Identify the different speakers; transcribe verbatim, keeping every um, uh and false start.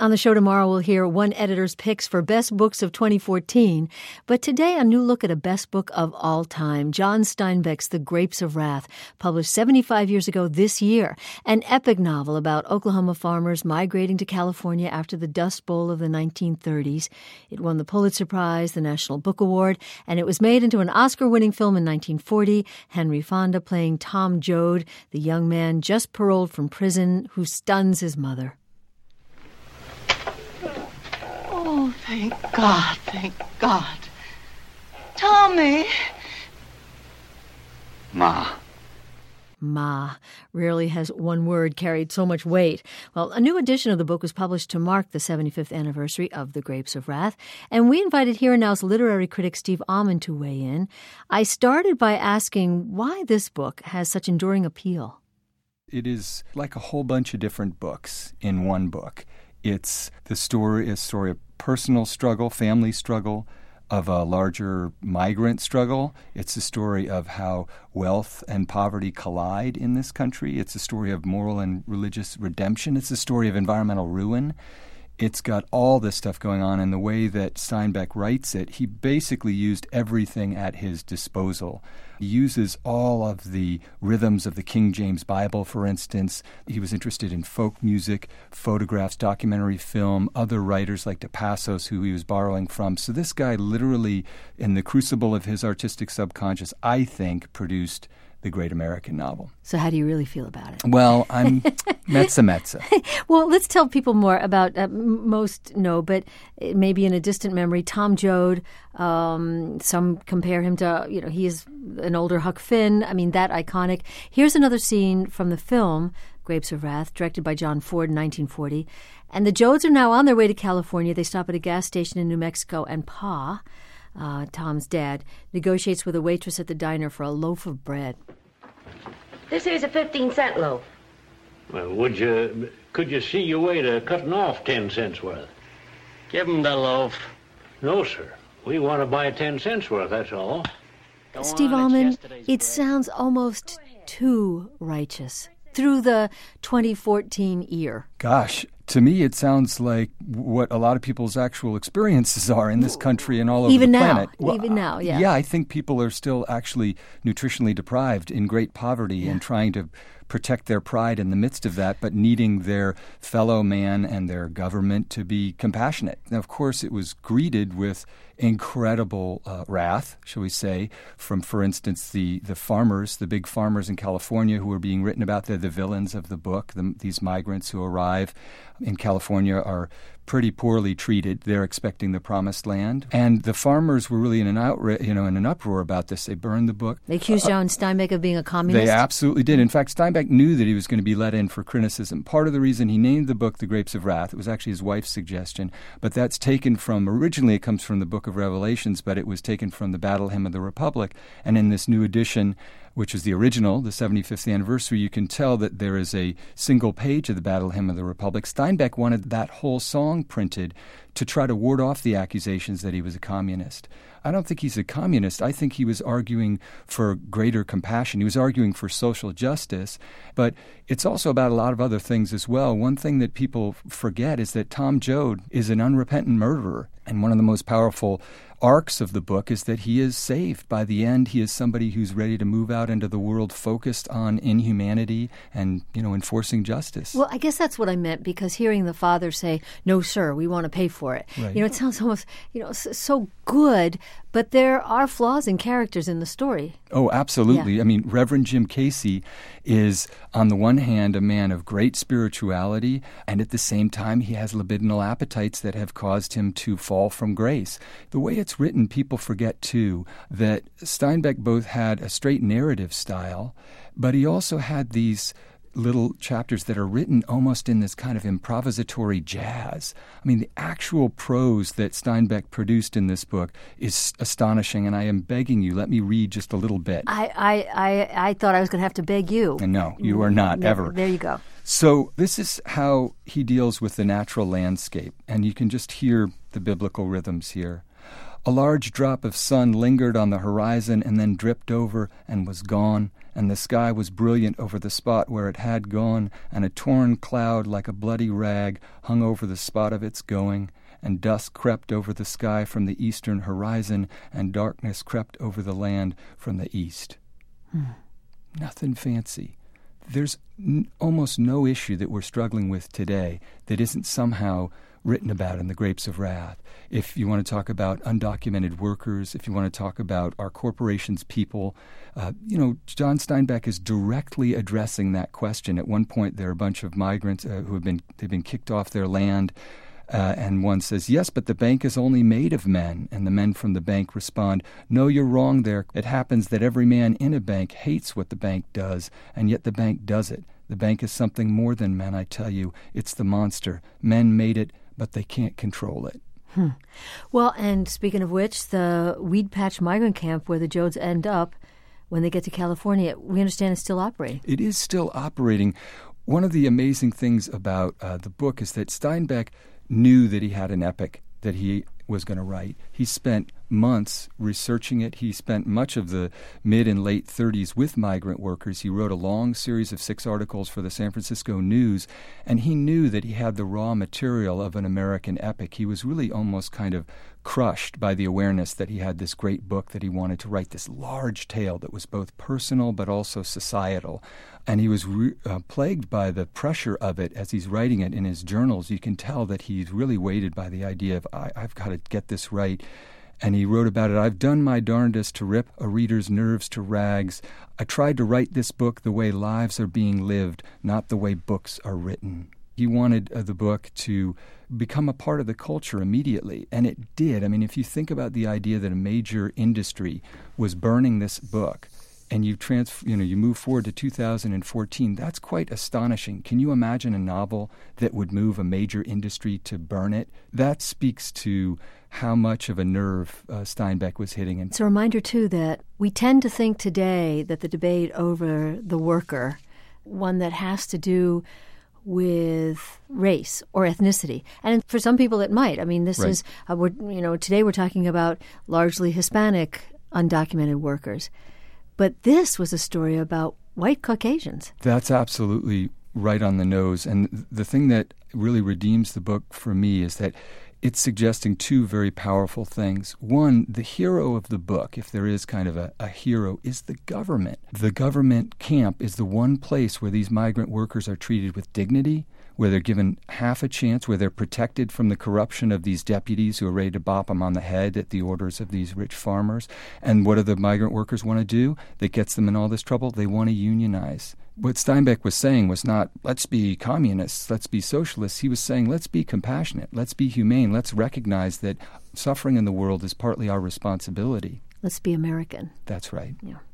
Speaker 1: On the show tomorrow, we'll hear one editor's picks for best books of twenty fourteen. But today, a new look at a best book of all time, John Steinbeck's The Grapes of Wrath, published seventy-five years ago this year. An epic novel about Oklahoma farmers migrating to California after the Dust Bowl of the nineteen thirties. It won the Pulitzer Prize, the National Book Award, and it was made into an Oscar-winning film in nineteen forty. Henry Fonda playing Tom Joad, the young man just paroled from prison who stuns his mother.
Speaker 2: Oh, thank God, thank God. Tommy!
Speaker 3: Ma.
Speaker 1: Ma. Rarely has one word carried so much weight. Well, a new edition of the book was published to mark the seventy-fifth anniversary of The Grapes of Wrath, and we invited Here and Now's literary critic Steve Almond to weigh in. I started by asking why this book has such enduring appeal.
Speaker 3: It is like a whole bunch of different books in one book. It's the story, a story of personal struggle, family struggle, of a larger migrant struggle. It's a story of how wealth and poverty collide in this country. It's a story of moral and religious redemption. It's a story of environmental ruin. It's got all this stuff going on, and the way that Steinbeck writes it, he basically used everything at his disposal. He uses all of the rhythms of the King James Bible, for instance. He was interested in folk music, photographs, documentary film, other writers like DePassos, who he was borrowing from. So this guy literally, in the crucible of his artistic subconscious, I think, produced the great American novel.
Speaker 1: So how do you really feel about it?
Speaker 3: Well, I'm mezza mezza.
Speaker 1: Well, let's tell people more about, uh, most know, but maybe in a distant memory, Tom Joad. Um, some compare him to, you know, he is an older Huck Finn. I mean, that iconic. Here's another scene from the film, Grapes of Wrath, directed by John Ford in nineteen forty. And the Joads are now on their way to California. They stop at a gas station in New Mexico, and Pa, Uh, Tom's dad, negotiates with a waitress at the diner for a loaf of bread.
Speaker 4: This here's a fifteen-cent loaf.
Speaker 5: Well, would you, could you see your way to cutting off ten cents worth?
Speaker 6: Give him the loaf.
Speaker 5: No, sir. We want to buy ten cents worth, that's all.
Speaker 6: Go
Speaker 1: Steve
Speaker 6: on,
Speaker 1: Almond,
Speaker 6: it's yesterday's
Speaker 1: it
Speaker 6: bread.
Speaker 1: sounds almost too righteous through the twenty fourteen ear.
Speaker 3: Gosh, to me it sounds like what a lot of people's actual experiences are in this country and all over
Speaker 1: Even
Speaker 3: the
Speaker 1: now.
Speaker 3: planet.
Speaker 1: Even now, yeah.
Speaker 3: Yeah, I think people are still actually nutritionally deprived in great poverty
Speaker 1: Yeah.
Speaker 3: and trying to protect their pride in the midst of that, but needing their fellow man and their government to be compassionate. Now, of course, it was greeted with incredible uh, wrath, shall we say, from, for instance, the, the farmers, the big farmers in California who are being written about. They're the villains of the book. The, these migrants who arrive in California are pretty poorly treated. They're expecting the promised land. And the farmers were really in an outra- you know, in an uproar about this. They burned the book.
Speaker 1: They accused John Steinbeck of being a communist.
Speaker 3: They absolutely did. In fact, Steinbeck knew that he was going to be let in for criticism. Part of the reason he named the book The Grapes of Wrath, it was actually his wife's suggestion, but that's taken from, originally it comes from the Book of Revelations, but it was taken from the Battle Hymn of the Republic. And in this new edition, which is the original, the seventy-fifth anniversary, you can tell that there is a single page of the Battle Hymn of the Republic. Steinbeck wanted that whole song printed to try to ward off the accusations that he was a communist. I don't think he's a communist. I think he was arguing for greater compassion. He was arguing for social justice, but it's also about a lot of other things as well. One thing that people forget is that Tom Joad is an unrepentant murderer, and one of the most powerful arcs of the book is that he is saved. By the end, he is somebody who's ready to move out into the world focused on inhumanity and, you know, enforcing justice.
Speaker 1: Well, I guess that's what I meant, because hearing the father say, "No, sir, we want to pay for it,"
Speaker 3: Right.
Speaker 1: you know, it sounds almost, you know, so, so good, but there are flaws in characters in the story.
Speaker 3: Oh, absolutely.
Speaker 1: Yeah.
Speaker 3: I mean, Reverend Jim Casey is, on the one hand, a man of great spirituality, and at the same time, he has libidinal appetites that have caused him to fall from grace. The way it's written, people forget, too, that Steinbeck both had a straight narrative style, but he also had these little chapters that are written almost in this kind of improvisatory jazz. I mean, the actual prose that Steinbeck produced in this book is astonishing, and I am begging you, let me read just a little bit.
Speaker 1: I, I, I, I thought I was going to have to beg you.
Speaker 3: And no, you are not,
Speaker 1: There-
Speaker 3: ever.
Speaker 1: There you go.
Speaker 3: So this is how he deals with the natural landscape, and you can just hear the biblical rhythms here. A large drop of sun lingered on the horizon and then dripped over and was gone, and the sky was brilliant over the spot where it had gone, and a torn cloud like a bloody rag hung over the spot of its going, and dusk crept over the sky from the eastern horizon, and darkness crept over the land from the east. Hmm. Nothing fancy. There's n- almost no issue that we're struggling with today that isn't somehow written about in The Grapes of Wrath. If you want to talk about undocumented workers, if you want to talk about our corporations' people, uh, you know, John Steinbeck is directly addressing that question. At one point, there are a bunch of migrants uh, who have been they've been kicked off their land. Uh, and one says, yes, but the bank is only made of men. And the men from the bank respond, no, you're wrong there. It happens that every man in a bank hates what the bank does, and yet the bank does it. The bank is something more than men, I tell you. It's the monster. Men made it, but they can't control it.
Speaker 1: Hmm. Well, and speaking of which, the Weed Patch migrant camp where the Joads end up when they get to California, we understand is still operating.
Speaker 3: It is still operating. One of the amazing things about uh, the book is that Steinbeck knew that he had an epic that he was going to write. He spent months researching it. He spent much of the mid and late thirties with migrant workers. He wrote a long series of six articles for the San Francisco News, and he knew that he had the raw material of an American epic. He was really almost kind of crushed by the awareness that he had this great book that he wanted to write, this large tale that was both personal but also societal. And he was re- uh, plagued by the pressure of it as he's writing it in his journals. You can tell that he's really weighted by the idea of, I- I've got to get this right. And he wrote about it, I've done my darndest to rip a reader's nerves to rags. I tried to write this book the way lives are being lived, not the way books are written. He wanted uh, the book to become a part of the culture immediately, and it did. I mean, if you think about the idea that a major industry was burning this book, and you trans, you know, you move forward to two thousand fourteen, that's quite astonishing. Can you imagine a novel that would move a major industry to burn it? That speaks to how much of a nerve uh, Steinbeck was hitting.
Speaker 1: It's a reminder, too, that we tend to think today that the debate over the worker, one that has to do with race or ethnicity. And for some people it might. I mean, this
Speaker 3: right.
Speaker 1: is, uh, we're, you know, today we're talking about largely Hispanic undocumented workers. But this was a story about white Caucasians.
Speaker 3: That's absolutely right on the nose. And the thing that really redeems the book for me is that it's suggesting two very powerful things. One, the hero of the book, if there is kind of a, a hero, is the government. The government camp is the one place where these migrant workers are treated with dignity, where they're given half a chance, where they're protected from the corruption of these deputies who are ready to bop them on the head at the orders of these rich farmers. And what do the migrant workers want to do that gets them in all this trouble? They want to unionize. What Steinbeck was saying was not, let's be communists, let's be socialists. He was saying, let's be compassionate, let's be humane, let's recognize that suffering in the world is partly our responsibility.
Speaker 1: Let's be American.
Speaker 3: That's right.
Speaker 1: Yeah.